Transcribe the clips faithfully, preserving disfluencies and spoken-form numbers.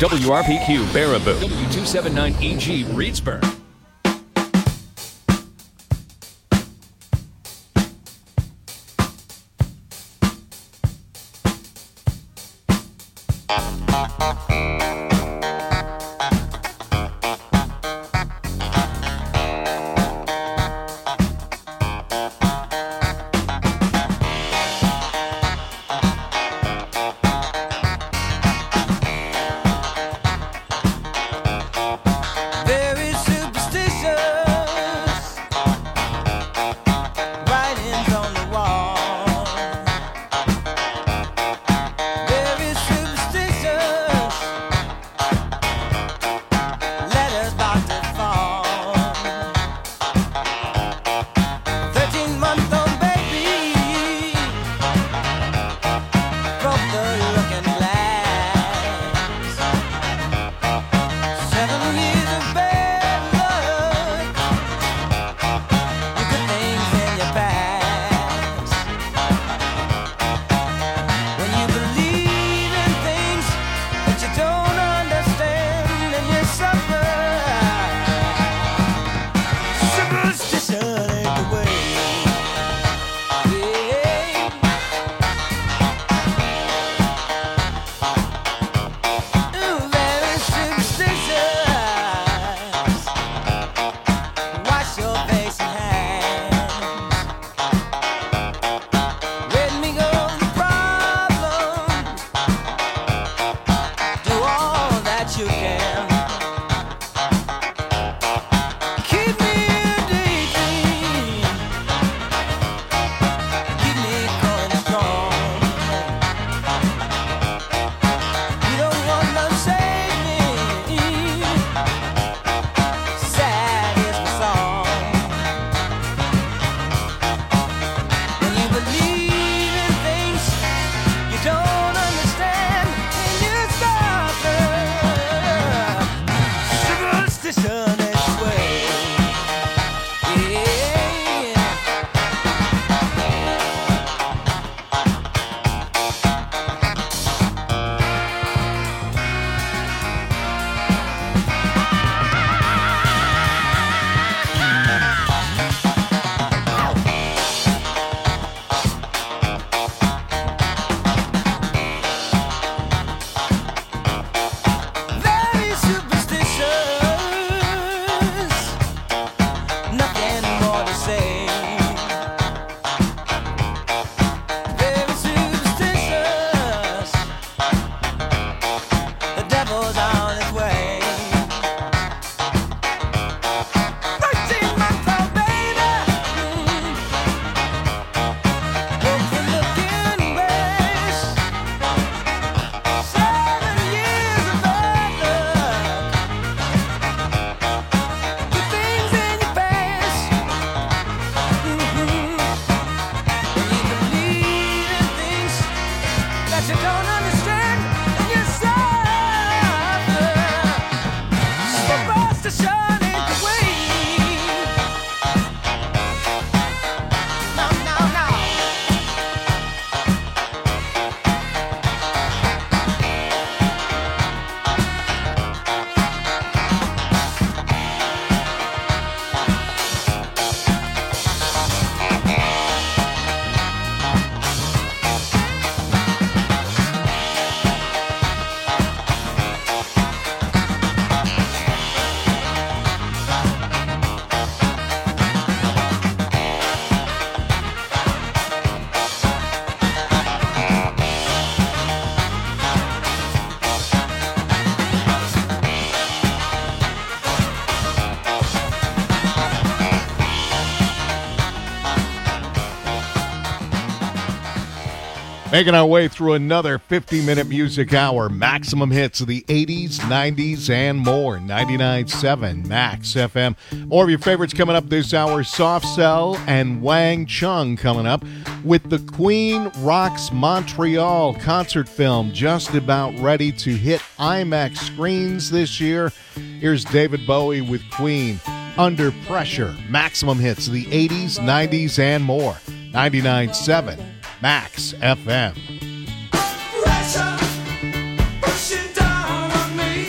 W R P Q Baraboo, W two seventy-nine E G Reedsburg. Making our way through another fifty-minute music hour. Maximum hits of the eighties, nineties, and more. ninety-nine point seven Max F M. More of your favorites coming up this hour. Soft Cell and Wang Chung coming up with the Queen Rocks Montreal concert film just about ready to hit IMAX screens this year. Here's David Bowie with Queen, Under Pressure. Maximum hits of the eighties, nineties, and more. ninety-nine point seven Max F M. Pressure, pushing down on me.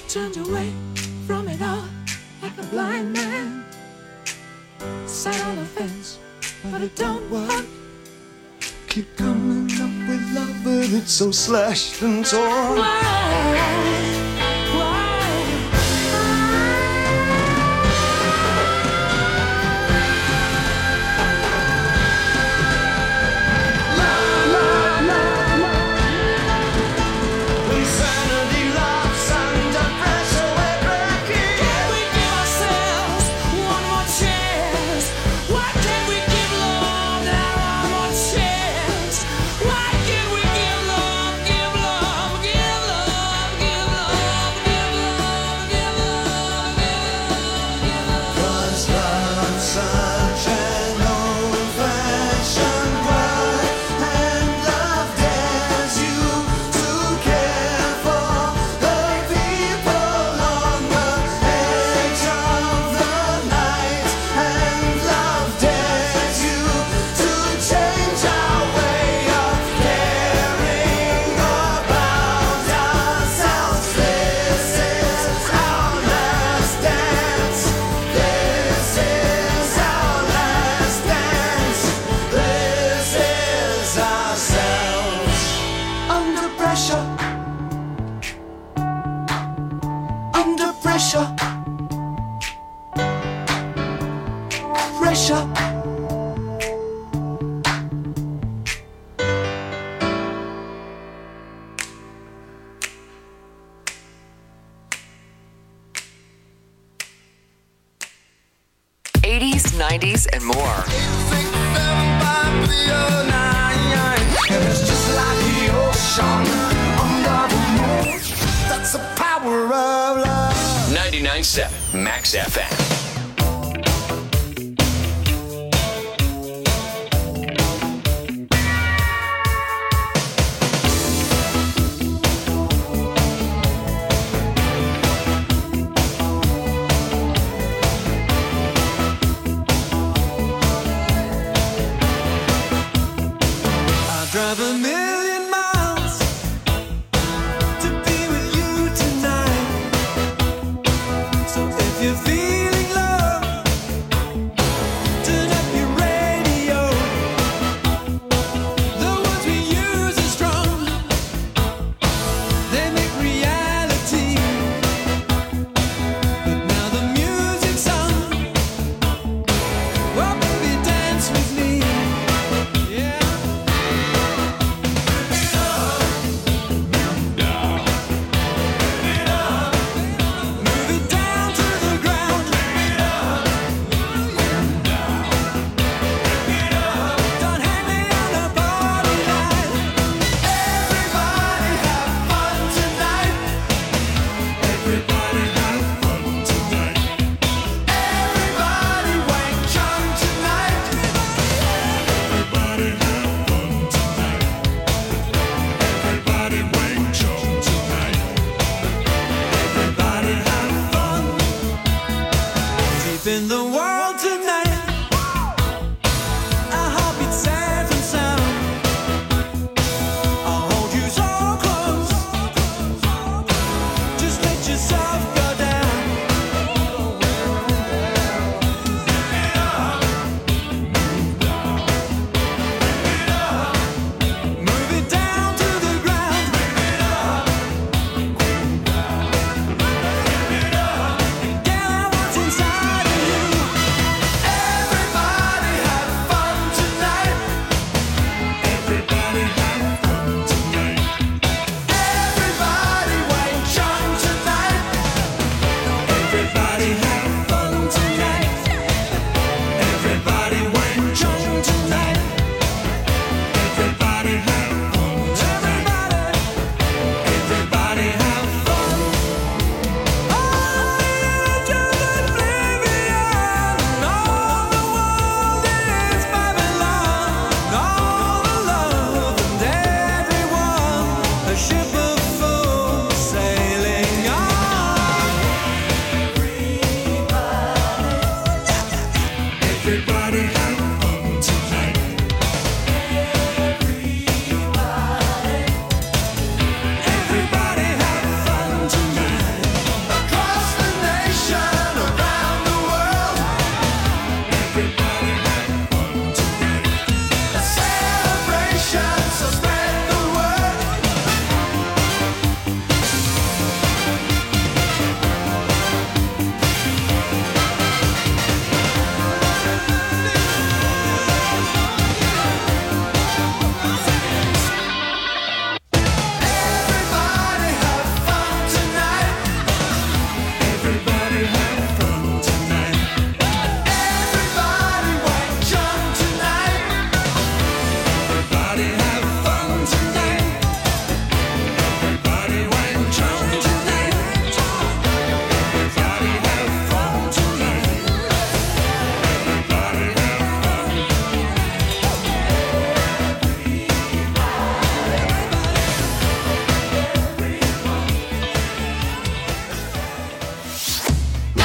turned away from it all like a blind man. Sat on the fence, but it don't work. Keep coming up with love, but it's so slashed and torn. Why? eighties, nineties, and more. That's the power of love. ninety-nine point seven Max F M. Drive a million miles to be with you tonight. So if you're feeling love, turn up your radio. The words we use are strong, they make reality. But now the music's on. Oh baby, dance with me. Yeah. In the world tonight, our heartbeat safe and sound. I'll hold you so close. Just let yourself go down. Move it down to the ground. Get out what's inside of you.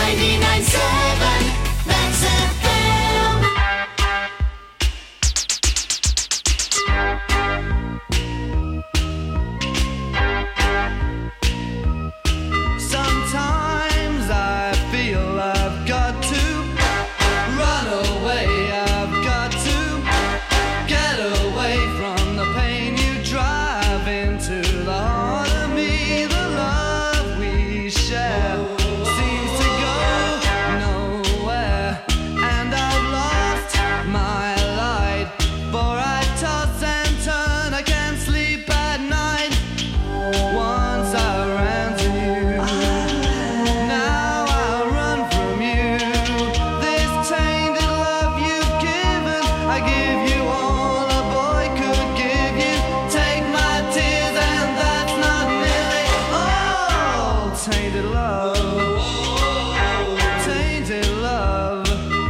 ninety-nine point seven Max F M. Sometimes I feel I've got to run away. I've got to get away from the pain you drive into the heart of me. The love we share seems to go nowhere, and I've lost my light. For I toss and turn, I can't sleep at night. Once I ran to you, now I run from you. This tainted love you've given, I give you all a boy could give you. Take my tears and that's not nearly all. Tainted love, tainted love.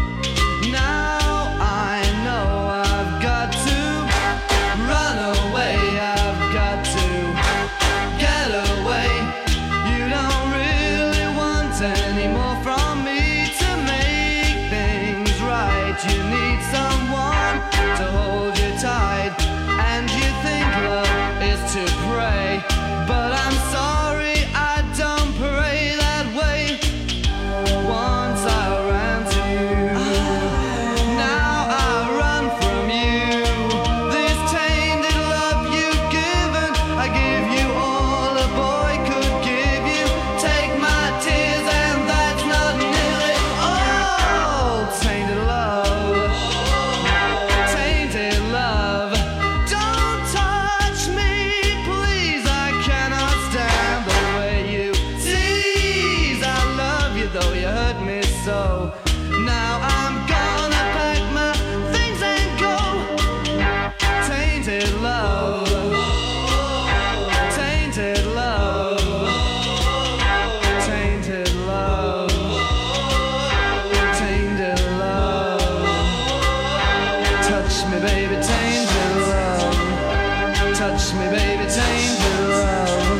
Now I know I've got to run away. I've got to get away. You don't really want any more from me to make things right. You need someone to hold you tight, and you think love is to pray. But I'm sorry, I don't pray that way. Once I ran to you, now I run from you. This tainted love you've given, I give you all a boy could give you. Take my tears and that's not nearly all. Tainted love, tainted love. Don't touch me, please. I cannot stand the way you tease. I love you though you hurt me so. Now I'm gonna pack my things and go. Tainted love, tainted love, tainted love, tainted love. Touch me, baby, tainted love. Touch me, baby, tainted love.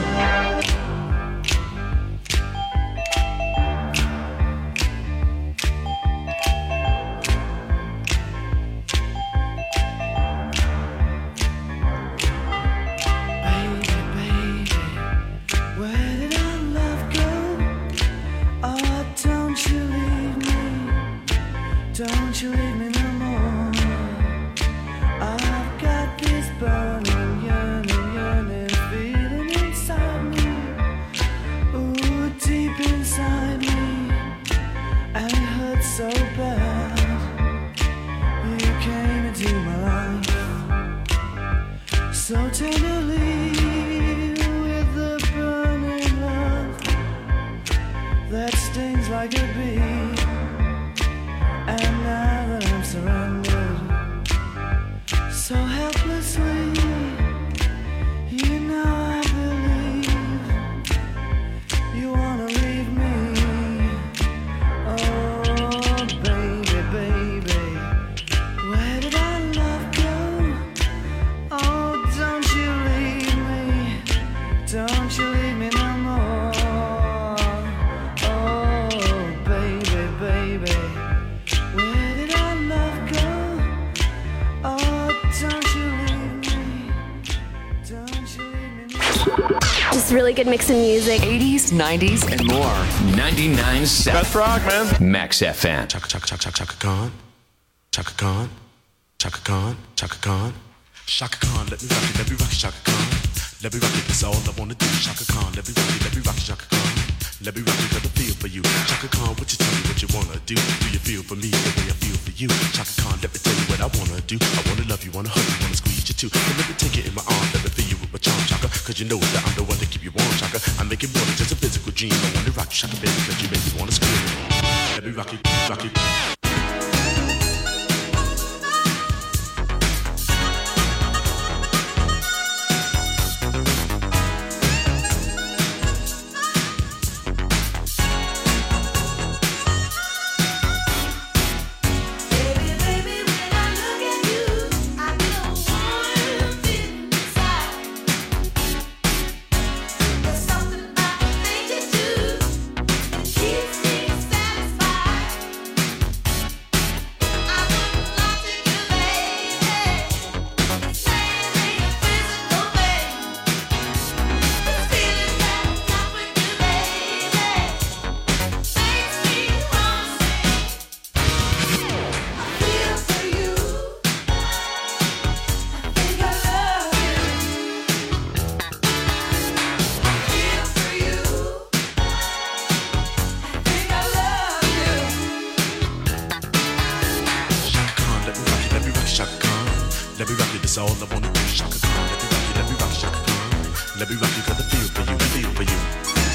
Baby, baby, where did our love go? Oh, don't you leave me, don't you leave me no more. I've got this burning, yearning, yearning feeling inside me. Ooh, deep inside me, and it hurts so bad. You came into my life so tenderly, with the burning love that stings like a bee. And now that I'm surrendered so helplessly, you know I believe you wanna leave me. Oh, baby, baby, where did our love go? Oh, don't you leave me, don't you leave me no more. Oh, baby, baby, where did our love go? Oh, don't you leave me, don't you leave me no more. Just really good mix of music. eighties, nineties, and more. ninety-nine point seven Best rock, man. Max F M. Chaka chaka chaka chaka Chaka Khan, Chaka Khan, Chaka Khan, Chaka Khan, Chaka Khan. Let me rock it, let me rock it, Chaka Khan. Let me rock it, that's all I wanna do. Chaka Khan, let me rock it, let me rock it, Chaka Khan. Let me rock it, got a feel for you. Chaka Khan, what you tell me what you wanna do? Do you feel for me the way I feel for you? Chaka Khan, let me tell you what I wanna do. I wanna love you, wanna hug you, wanna squeeze you too. And let me take it in my arms, let me feel you with my charm, Chaka. Cause you know that I'm the one to keep you warm, Chaka. I make it more than just a physical dream. I wanna rock you, Chaka, baby, cause you make me wanna scream. Let me rock it, rock it. Keeps me sad. all I wanna do. Shaka Khan, let me rock you, let me rock you, Shaka Khan. Let me rock you 'cause I feel for you, I feel for you.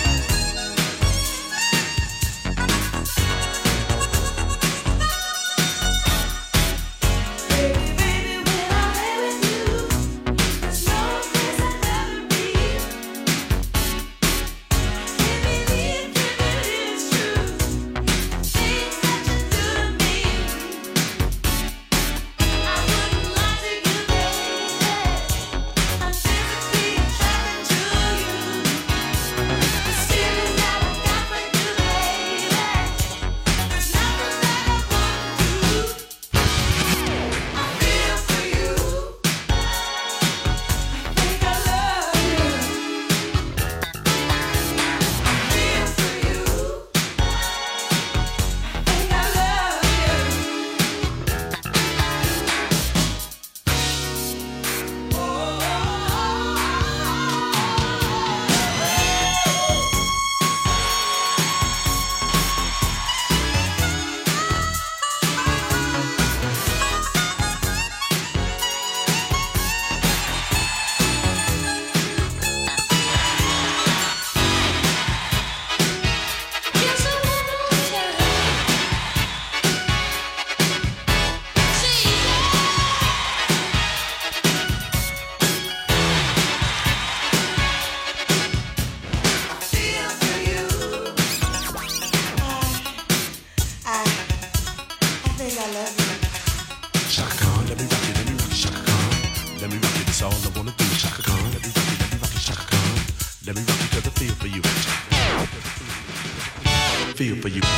Feel for you.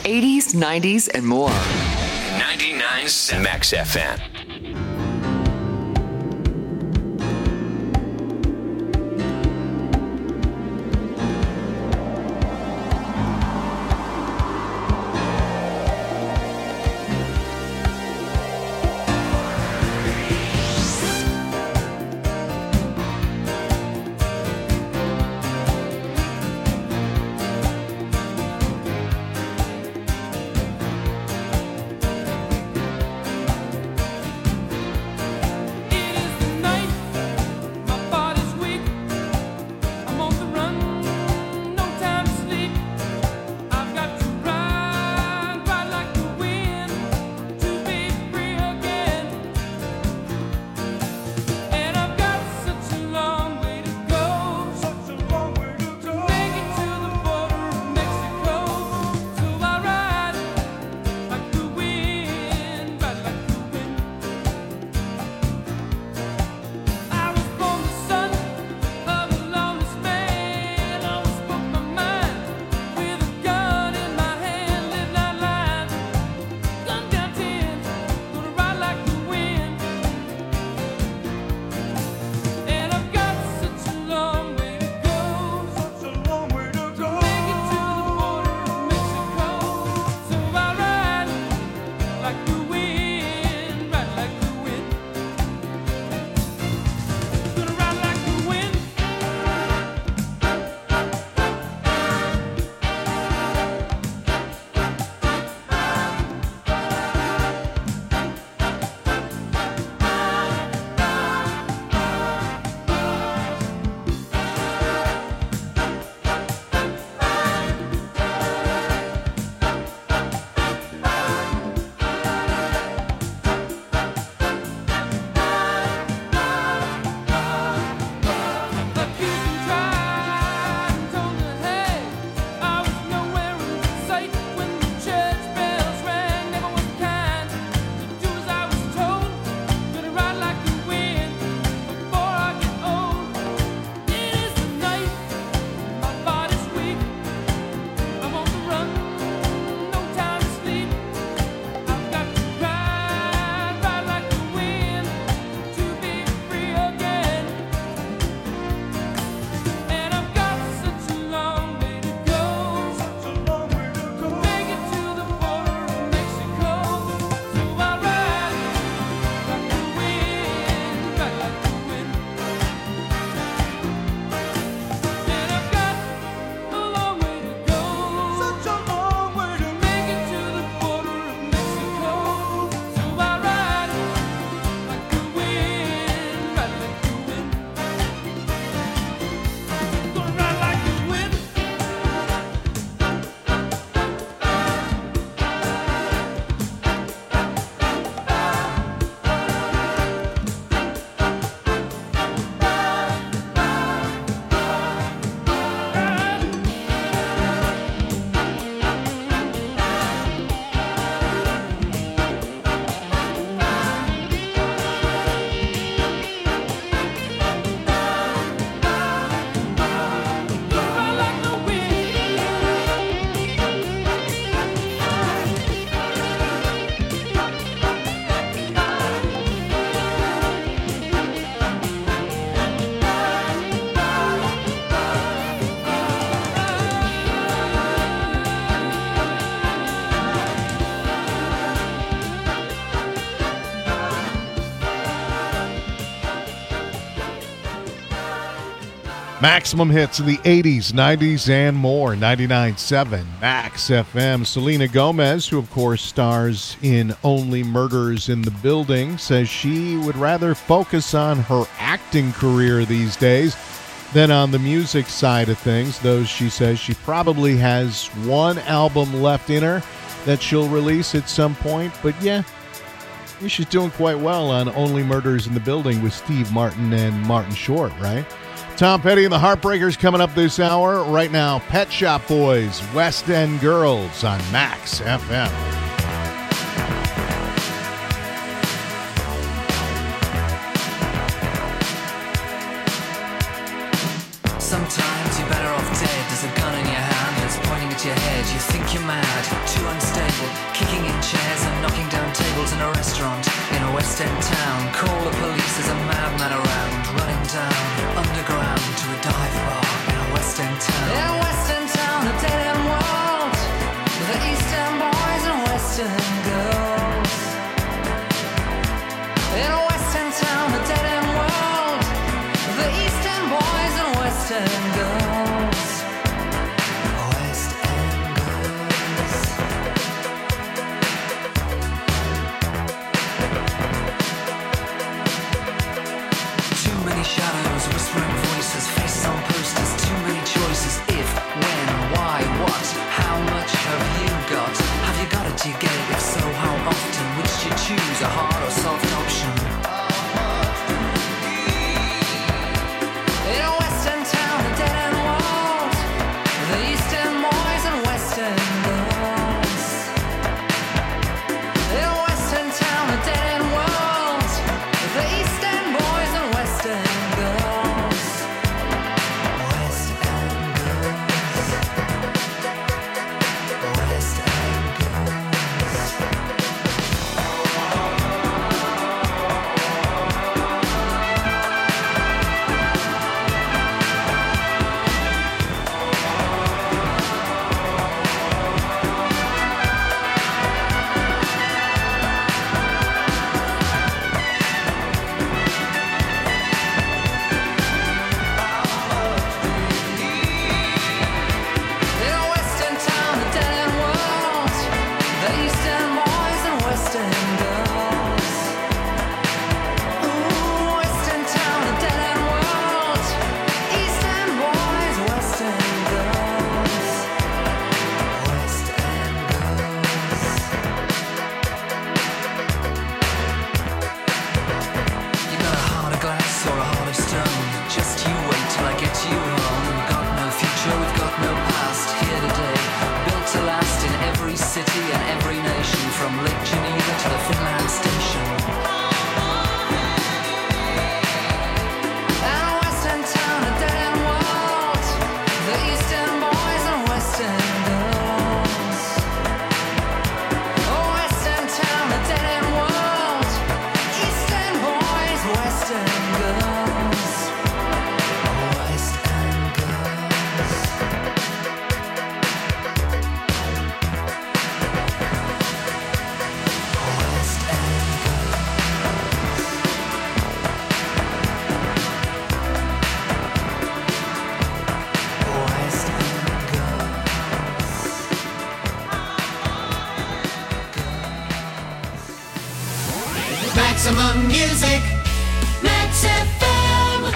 eighties, nineties, and more. ninety-nine point seven Max F M. Maximum hits of the eighties, nineties, and more. ninety-nine point seven Max F M. Selena Gomez, who of course stars in Only Murders in the Building, says she would rather focus on her acting career these days than on the music side of things, though she says she probably has one album left in her that she'll release at some point. But yeah, she's doing quite well on Only Murders in the Building with Steve Martin and Martin Short, right? Tom Petty and the Heartbreakers coming up this hour. Right now, Pet Shop Boys, West End Girls on Max F M. Sometimes you're better off dead. There's a gun in your hand and it's pointing at your head. head, you think you're mad, too unstable, kicking in chairs and knocking down tables in a restaurant in a West End town. Call the police, there's a madman around, running down underground to a dive bar in a West End town. In a West End town, a dead end world, the East End boys and West End girls. In a West End town, a dead end world, the East End boys and West End girls. West End girls. Too many shadows, whispering voices, faces on posters, too many choices. If, when, why, what, how much have you got? Have you got it, do you get it? If so, how often? Which do you choose, a hard or soft option? In a West End town, a dead end world, the East End boys and West End girls. In a West End town, a dead end world, the East End boys and West End girls. West End girls. West End girls. In a West End town, a dead end world, the East End boys and West End girls. Ooh, West End town, a dead end world, East End boys, West End girls. West End girls. You got a heart of glass or a heart of stone. Just you wait till I get you home. We've got no future, we've got no past. Here today, built to last in every city and every nation, from Lake Geneva to the Finland station. And a West End town, a dead end world, the East End boys and West End girls. Oh, West End town, a dead end world, East End boys, West End girls. West End girls. West End girls. West End girls. Maximum music, Max F M.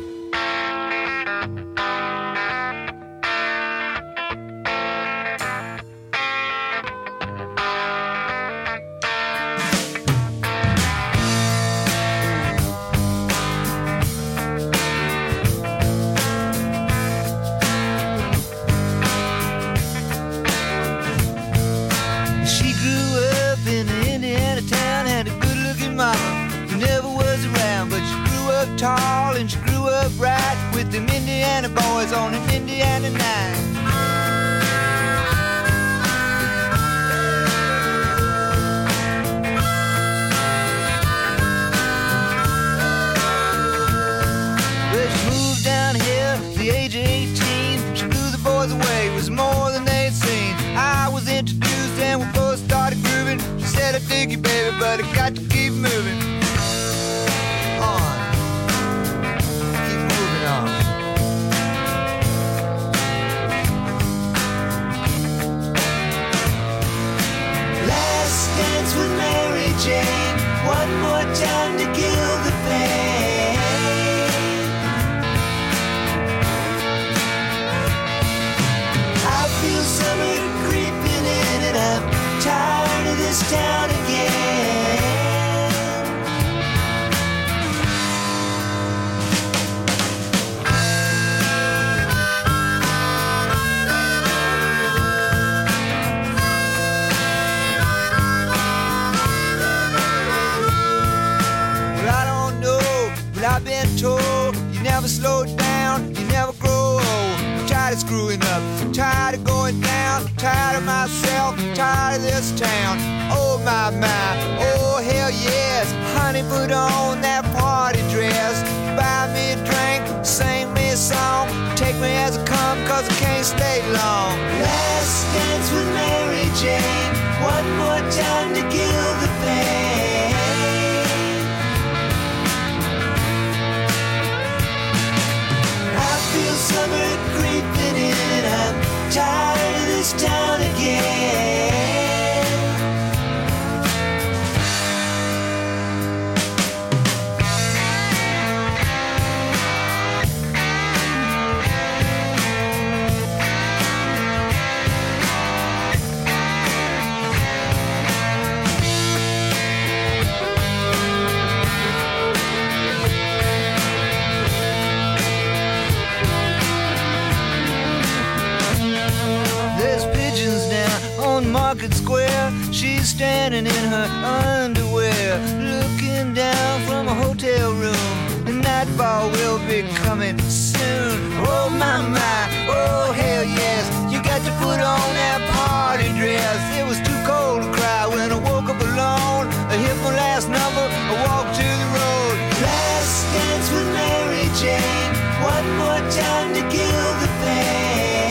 She grew up in an Indiana town, had a good-looking mama who never was around, but she grew up tall and she grew up right with them Indiana boys on an Indiana night. Well, she moved down here at the age of eighteen. She blew the boys away, it was more than they'd seen. I was introduced and we both started grooving. She said, I dig you, baby, but I got to keep moving on. Keep moving on. Last dance with Mary Jane, one more time to kill the pain. I feel summer creeping in and I'm tired of this town again. Well, I don't know, but I've been told you never slow down, you never grow old. I'm tired tired of screwing up, tired of going down, tired of myself, tired of this town. Oh my, my, oh hell yes. Honey, put on that party dress. Buy me a drink, sing me a song. Take me as I come, cause I can't stay long. Last dance with Mary Jane. One more time to kill the pain. I feel summer creeping in. I'm tired of this town again. Market Square, she's standing in her underwear, looking down from a hotel room. The nightfall will be coming soon. Oh my my, oh hell yes. You got to put on that party dress. It was too cold to cry when I woke up alone. I hit my last number, I walked to the road. Last dance with Mary Jane. One more time to kill the pain.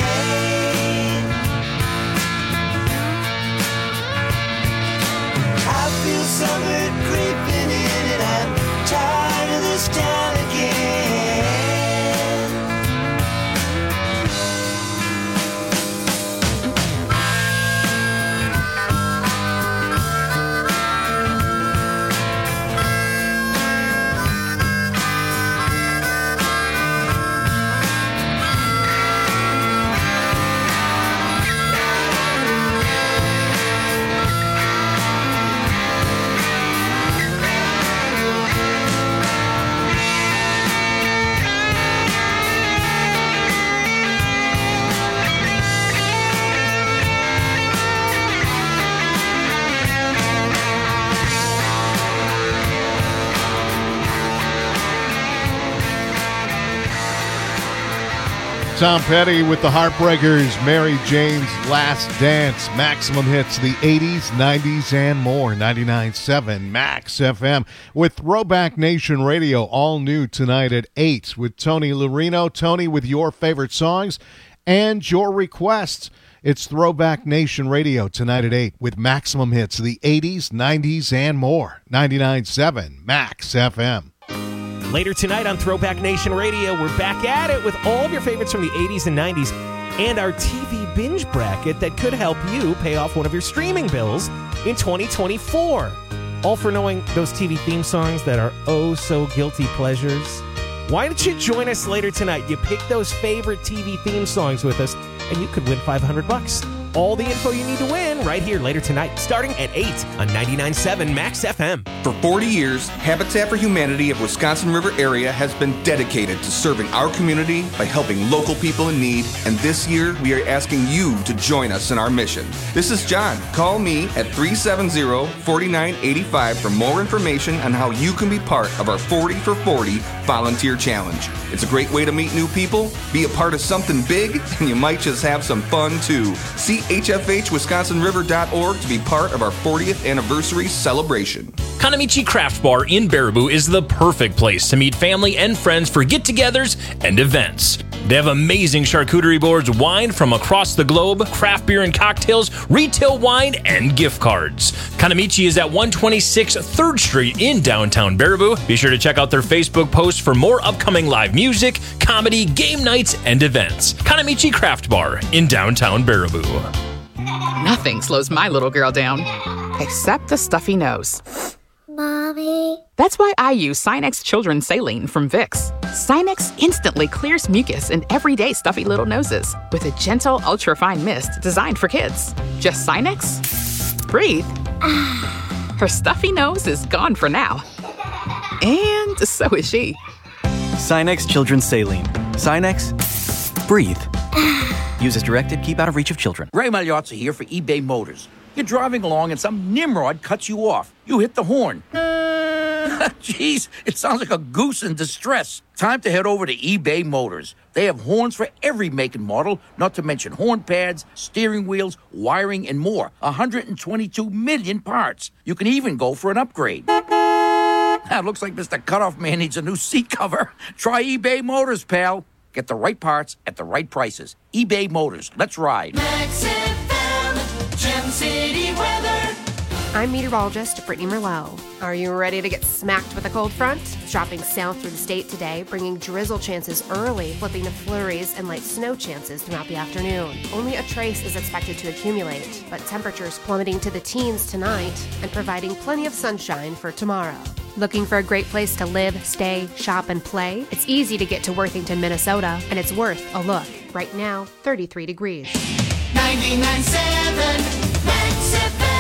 I feel summer creeping in and I'm tired of this town again. Tom Petty with the Heartbreakers, Mary Jane's Last Dance. Maximum hits, the eighties, nineties, and more. ninety-nine point seven Max F M with Throwback Nation Radio, all new tonight at eight with Tony Lorino. Tony, with your favorite songs and your requests. It's Throwback Nation Radio tonight at eight with Maximum hits, the eighties, nineties, and more. ninety-nine point seven Max F M. Later tonight on Throwback Nation Radio, we're back at it with all of your favorites from the eighties and nineties and our T V binge bracket that could help you pay off one of your streaming bills in twenty twenty-four. All for knowing those T V theme songs that are oh so guilty pleasures. Why don't you join us later tonight? You pick those favorite T V theme songs with us, and you could win five hundred bucks. All the info you need to win right here later tonight, starting at eight on ninety-nine point seven Max F M. For forty years, Habitat for Humanity of Wisconsin River area has been dedicated to serving our community by helping local people in need, and this year we are asking you to join us in our mission. This is John. Call me at three seven zero, four nine eight five for more information on how you can be part of our forty for forty volunteer challenge. It's a great way to meet new people, be a part of something big, and you might just have some fun too. See H F H Wisconsin River dot org to be part of our fortieth anniversary celebration. Kanamichi Craft Bar in Baraboo is the perfect place to meet family and friends for get-togethers and events. They have amazing charcuterie boards, wine from across the globe, craft beer and cocktails, retail wine, and gift cards. Kanamichi is at one twenty-six third Street in downtown Baraboo. Be sure to check out their Facebook post for more upcoming live music, comedy, game nights, and events. Kanamichi Craft Bar in downtown Baraboo. Nothing slows my little girl down, except the stuffy nose. Mommy. That's why I use Sinex Children's Saline from Vicks. Sinex instantly clears mucus in everyday stuffy little noses with a gentle, ultra-fine mist designed for kids. Just Sinex? Breathe. Her stuffy nose is gone for now. And so is she. Sinex Children's Saline. Sinex, breathe. Use as directed, keep out of reach of children. Ray Magliozzi here for eBay Motors. You're driving along and some nimrod cuts you off. You hit the horn. Jeez, it sounds like a goose in distress. Time to head over to eBay Motors. They have horns for every make and model, not to mention horn pads, steering wheels, wiring, and more. one hundred twenty-two million parts. You can even go for an upgrade. That looks like Mister Cutoff Man needs a new seat cover. Try eBay Motors, pal. Get the right parts at the right prices. eBay Motors. Let's ride. Max F M, Gem City weather. I'm meteorologist Brittany Merlot. Are you ready to get smacked with a cold front? Dropping south through the state today, bringing drizzle chances early, flipping to flurries and light snow chances throughout the afternoon. Only a trace is expected to accumulate, but temperatures plummeting to the teens tonight and providing plenty of sunshine for tomorrow. Looking for a great place to live, stay, shop, and play? It's easy to get to Worthington, Minnesota, and it's worth a look. Right now, thirty-three degrees. ninety-nine point seven Max F M.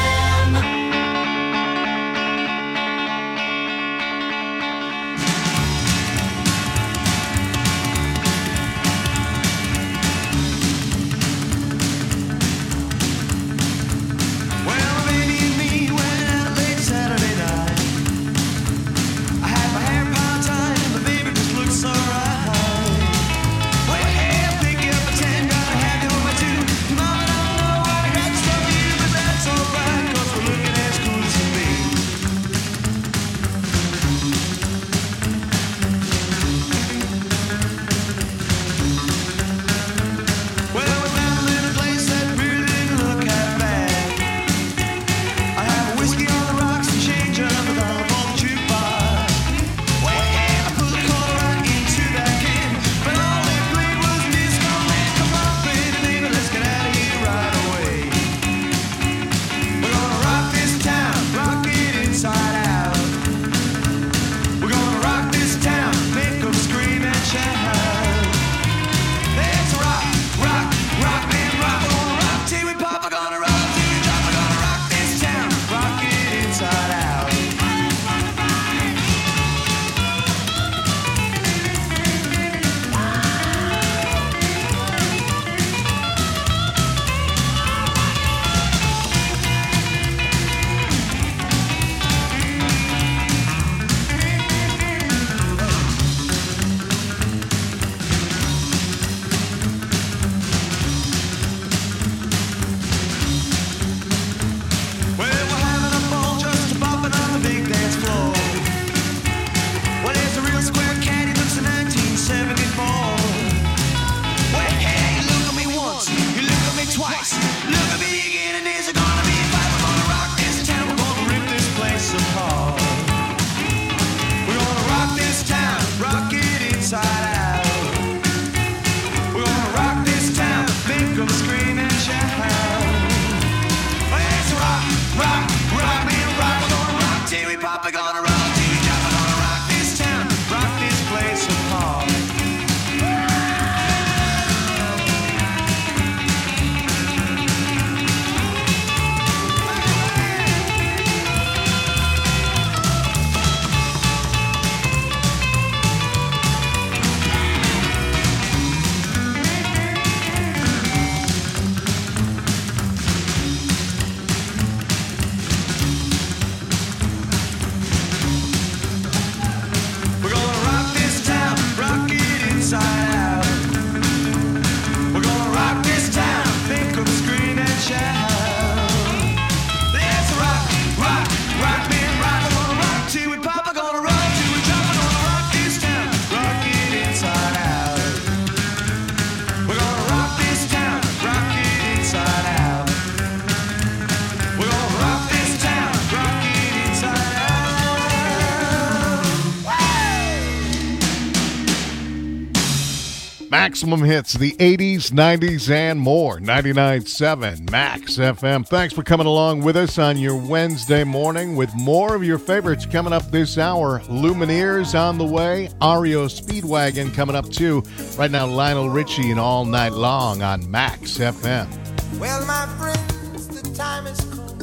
Maximum hits, the eighties, nineties, and more. ninety-nine point seven Max F M. Thanks for coming along with us on your Wednesday morning with more of your favorites coming up this hour. Lumineers on the way. R E O Speedwagon coming up too. Right now, Lionel Richie and All Night Long on Max F M. Well, my friends, the time has come.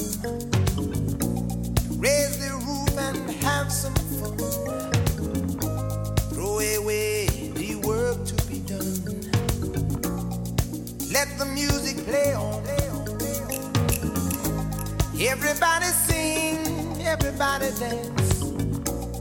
Raise the roof and have some fun. Throw away the work to be done. Let the music play on. Everybody sing, everybody dance.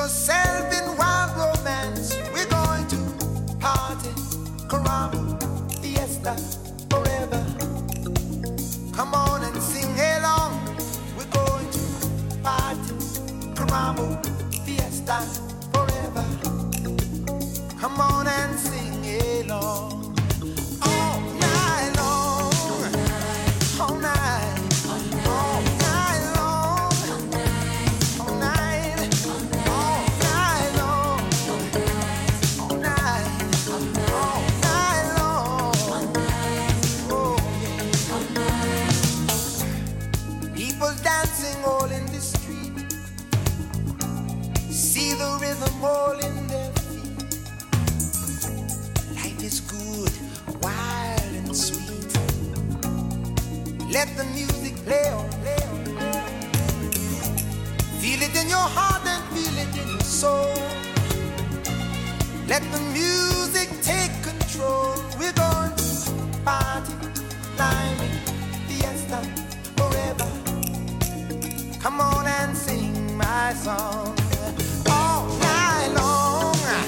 yourself in wild romance. We're going to party, caramba, fiesta, forever. Come on and sing along. We're going to party, caramba, fiesta, forever. Come on and sing along. All night long, all night, all night long, all night, all night long, all night, all night long. Oh, yeah. People dancing all in the street. See the rhythm all in their feet. Life is good, wild and sweet. Let the music play on, play on, play on. Feel it in your heart and feel it in your soul. Let the music take control. We're going to party, climbing, fiesta, forever. Come on and sing my song all night long.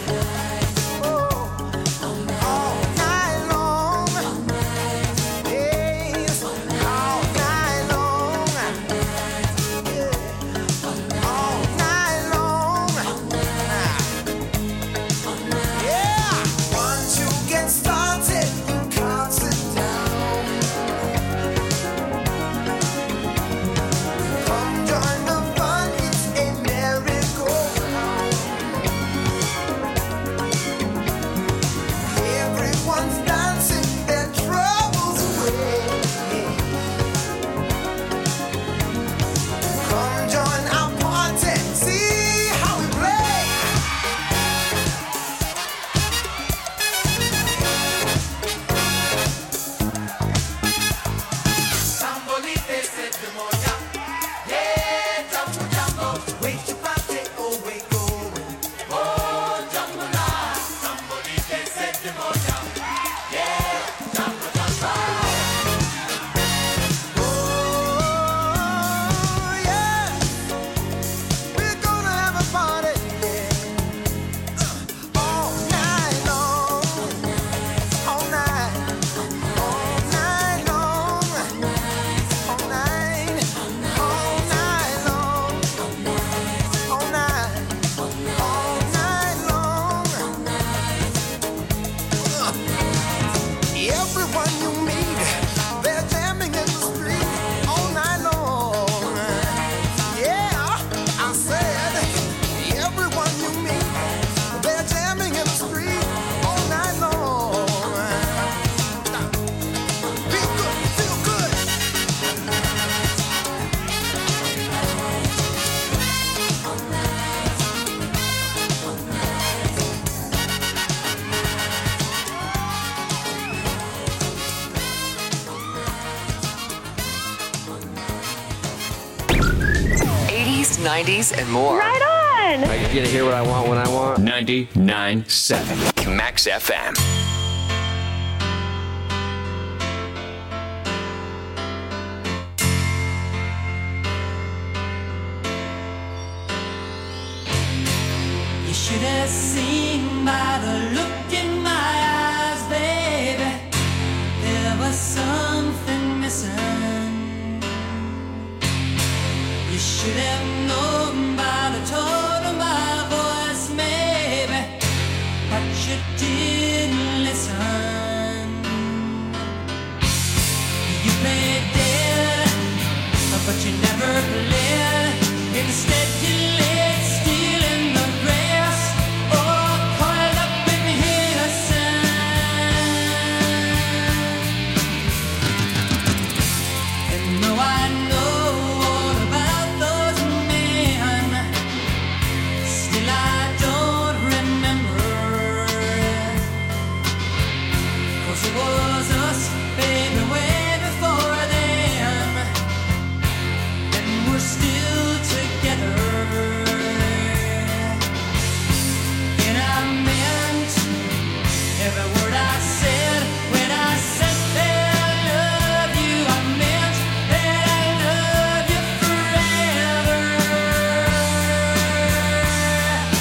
nineties and more. Right on! I get to hear what I want when I want. ninety-nine point seven Max F M. You should have seen by the look in my eyes, baby. There was something missing. You should have known by the tone of my voice, maybe, but you didn't listen. You played dead, but you never played. Instead you laid still in the grass, or coiled up in innocence. And though I know all about those men, still I don't remember. 'Cause it was us, baby, way before them, and we're still together. And I meant every word I said when I said that I love you. I meant that I love you forever.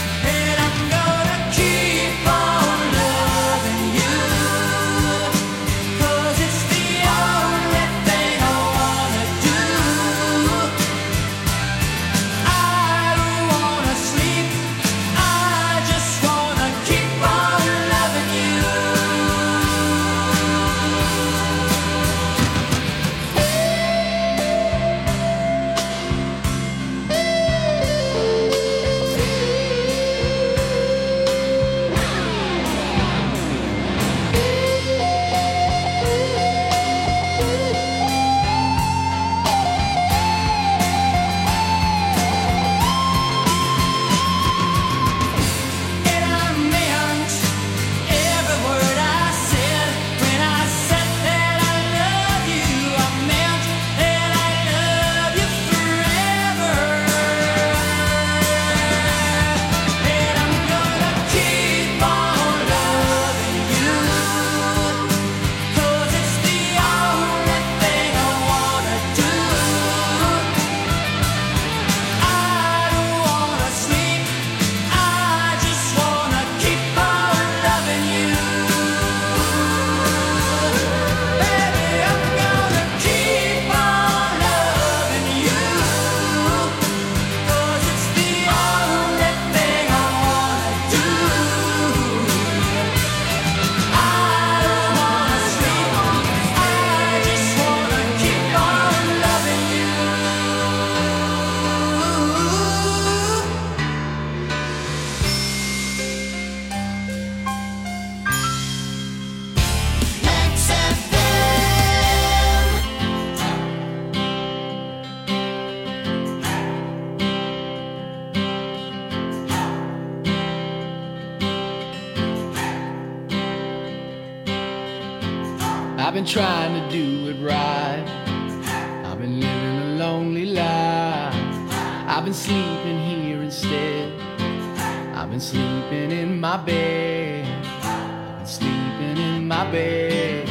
been trying to do it right. I've been living a lonely life. I've been sleeping here instead. I've been sleeping in my bed. I've been sleeping in my bed.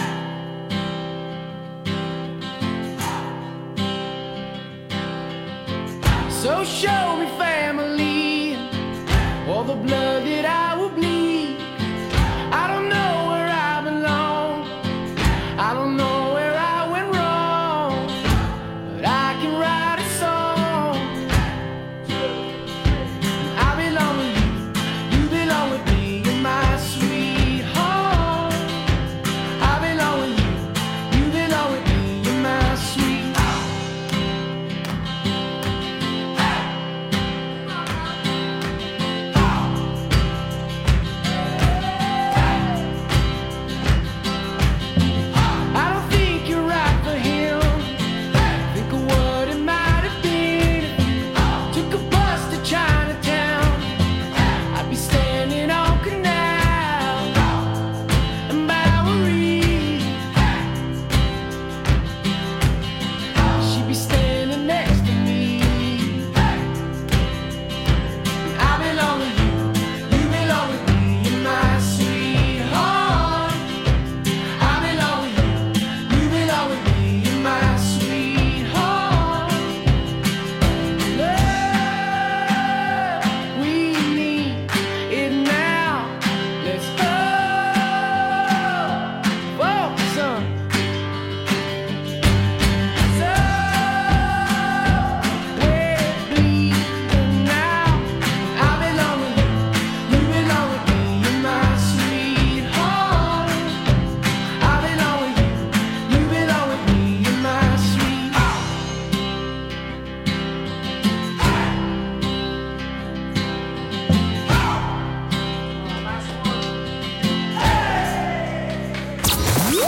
So show me family, all the blood that I will bleed. I don't know where I belong. I don't know where I went wrong, but I can write a song. I belong with you, you belong with me, you're my sweetheart. I belong with you, you belong with me, you're my sweetheart.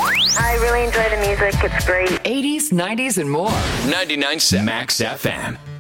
It's great. eighties, nineties, and more. ninety-nine point seven Max F M.